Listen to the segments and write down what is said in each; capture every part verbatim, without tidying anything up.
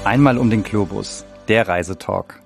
Einmal um den Globus, der Reisetalk.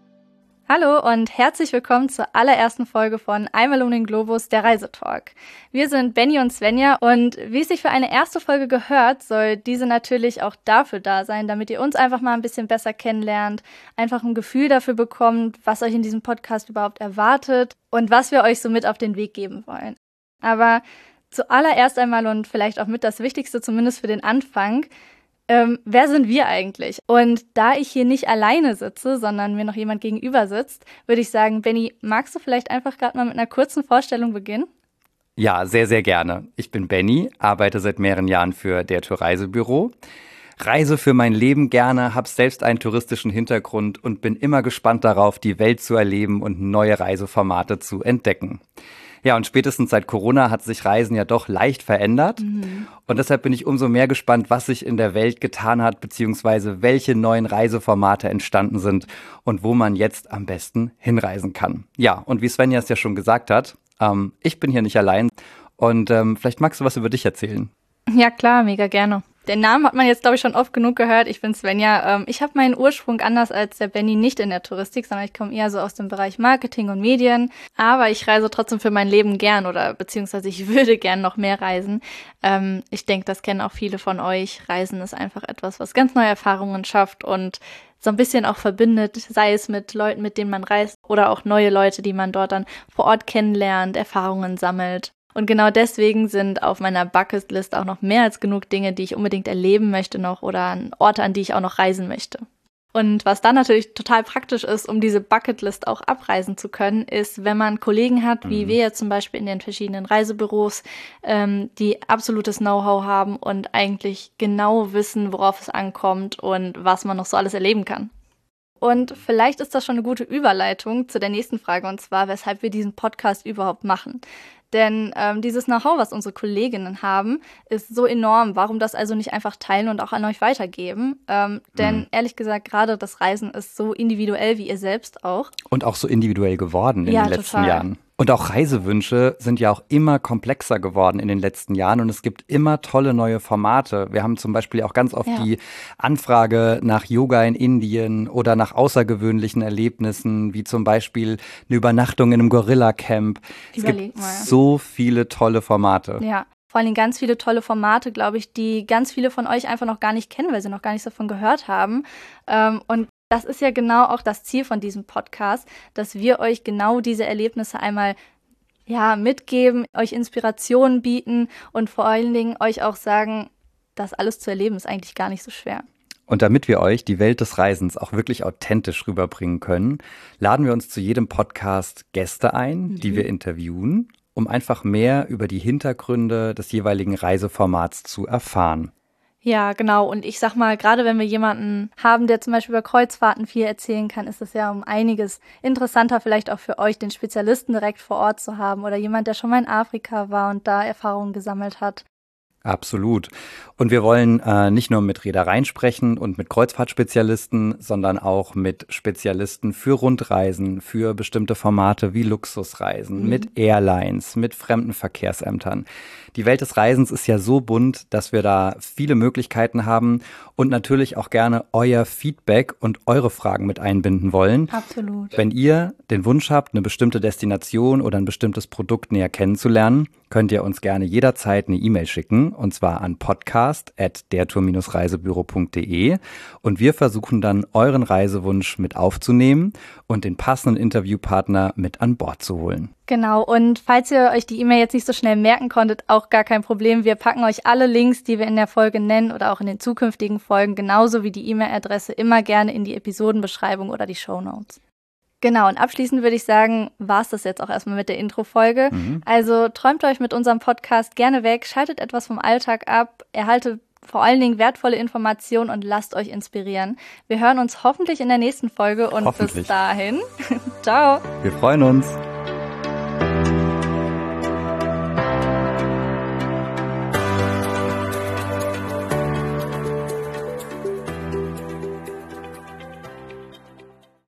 Hallo und herzlich willkommen zur allerersten Folge von Einmal um den Globus, der Reisetalk. Wir sind Benny und Svenja und wie es sich für eine erste Folge gehört, soll diese natürlich auch dafür da sein, damit ihr uns einfach mal ein bisschen besser kennenlernt, einfach ein Gefühl dafür bekommt, was euch in diesem Podcast überhaupt erwartet und was wir euch so mit auf den Weg geben wollen. Aber zuallererst einmal und vielleicht auch mit das Wichtigste, zumindest für den Anfang, Ähm, wer sind wir eigentlich? Und da ich hier nicht alleine sitze, sondern mir noch jemand gegenüber sitzt, würde ich sagen, Benny, magst du vielleicht einfach gerade mal mit einer kurzen Vorstellung beginnen? Ja, sehr, sehr gerne. Ich bin Benny, arbeite seit mehreren Jahren für der Tour Reisebüro, reise für mein Leben gerne, habe selbst einen touristischen Hintergrund und bin immer gespannt darauf, die Welt zu erleben und neue Reiseformate zu entdecken. Ja, und spätestens seit Corona hat sich Reisen ja doch leicht verändert. Mhm. Und deshalb bin ich umso mehr gespannt, was sich in der Welt getan hat, beziehungsweise welche neuen Reiseformate entstanden sind und wo man jetzt am besten hinreisen kann. Ja, und wie Svenja es ja schon gesagt hat, ähm, ich bin hier nicht allein. Und ähm, vielleicht magst du was über dich erzählen. Ja klar, mega gerne. Den Namen hat man jetzt, glaube ich, schon oft genug gehört. Ich bin Svenja. Ähm, ich habe meinen Ursprung anders als der Benny nicht in der Touristik, sondern ich komme eher so aus dem Bereich Marketing und Medien. Aber ich reise trotzdem für mein Leben gern oder beziehungsweise ich würde gern noch mehr reisen. Ähm, ich denke, das kennen auch viele von euch. Reisen ist einfach etwas, was ganz neue Erfahrungen schafft und so ein bisschen auch verbindet, sei es mit Leuten, mit denen man reist oder auch neue Leute, die man dort dann vor Ort kennenlernt, Erfahrungen sammelt. Und genau deswegen sind auf meiner Bucketlist auch noch mehr als genug Dinge, die ich unbedingt erleben möchte noch oder an Orte, an die ich auch noch reisen möchte. Und was dann natürlich total praktisch ist, um diese Bucketlist auch abreisen zu können, ist, wenn man Kollegen hat, wie mhm. wir jetzt zum Beispiel in den verschiedenen Reisebüros, ähm, die absolutes Know-how haben und eigentlich genau wissen, worauf es ankommt und was man noch so alles erleben kann. Und vielleicht ist das schon eine gute Überleitung zu der nächsten Frage, und zwar, weshalb wir diesen Podcast überhaupt machen. Denn ähm, dieses Know-how, was unsere Kolleginnen haben, ist so enorm. Warum das also nicht einfach teilen und auch an euch weitergeben? Ähm, denn mhm. ehrlich gesagt, gerade das Reisen ist so individuell wie ihr selbst auch. Und auch so individuell geworden in ja, den letzten total. Jahren. Und auch Reisewünsche sind ja auch immer komplexer geworden in den letzten Jahren und es gibt immer tolle neue Formate. Wir haben zum Beispiel auch ganz oft ja. die Anfrage nach Yoga in Indien oder nach außergewöhnlichen Erlebnissen, wie zum Beispiel eine Übernachtung in einem Gorilla-Camp. Es gibt mal. so viele tolle Formate. Ja. Vor allem ganz viele tolle Formate, glaube ich, die ganz viele von euch einfach noch gar nicht kennen, weil sie noch gar nichts davon gehört haben. Und das ist ja genau auch das Ziel von diesem Podcast, dass wir euch genau diese Erlebnisse einmal ja, mitgeben, euch Inspirationen bieten und vor allen Dingen euch auch sagen, das alles zu erleben ist eigentlich gar nicht so schwer. Und damit wir euch die Welt des Reisens auch wirklich authentisch rüberbringen können, laden wir uns zu jedem Podcast Gäste ein, mhm. die wir interviewen, um einfach mehr über die Hintergründe des jeweiligen Reiseformats zu erfahren. Ja, genau. Und ich sag mal, gerade wenn wir jemanden haben, der zum Beispiel über Kreuzfahrten viel erzählen kann, ist es ja um einiges interessanter, vielleicht auch für euch, den Spezialisten direkt vor Ort zu haben oder jemand, der schon mal in Afrika war und da Erfahrungen gesammelt hat. Absolut. Und wir wollen äh, nicht nur mit Reedereien sprechen und mit Kreuzfahrtspezialisten, sondern auch mit Spezialisten für Rundreisen, für bestimmte Formate wie Luxusreisen, mhm. mit Airlines, mit Fremdenverkehrsämtern. Die Welt des Reisens ist ja so bunt, dass wir da viele Möglichkeiten haben und natürlich auch gerne euer Feedback und eure Fragen mit einbinden wollen. Absolut. Wenn ihr den Wunsch habt, eine bestimmte Destination oder ein bestimmtes Produkt näher kennenzulernen, könnt ihr uns gerne jederzeit eine E-Mail schicken, und zwar an podcast at dertour reisebüro punkt de, und wir versuchen dann, euren Reisewunsch mit aufzunehmen und den passenden Interviewpartner mit an Bord zu holen. Genau, und falls ihr euch die E-Mail jetzt nicht so schnell merken konntet, auch gar kein Problem. Wir packen euch alle Links, die wir in der Folge nennen oder auch in den zukünftigen Folgen, genauso wie die E-Mail-Adresse, immer gerne in die Episodenbeschreibung oder die Shownotes. Genau, und abschließend würde ich sagen, war es das jetzt auch erstmal mit der Intro-Folge. Mhm. Also träumt euch mit unserem Podcast gerne weg, schaltet etwas vom Alltag ab, erhaltet vor allen Dingen wertvolle Informationen und lasst euch inspirieren. Wir hören uns hoffentlich in der nächsten Folge und bis dahin, ciao. Wir freuen uns.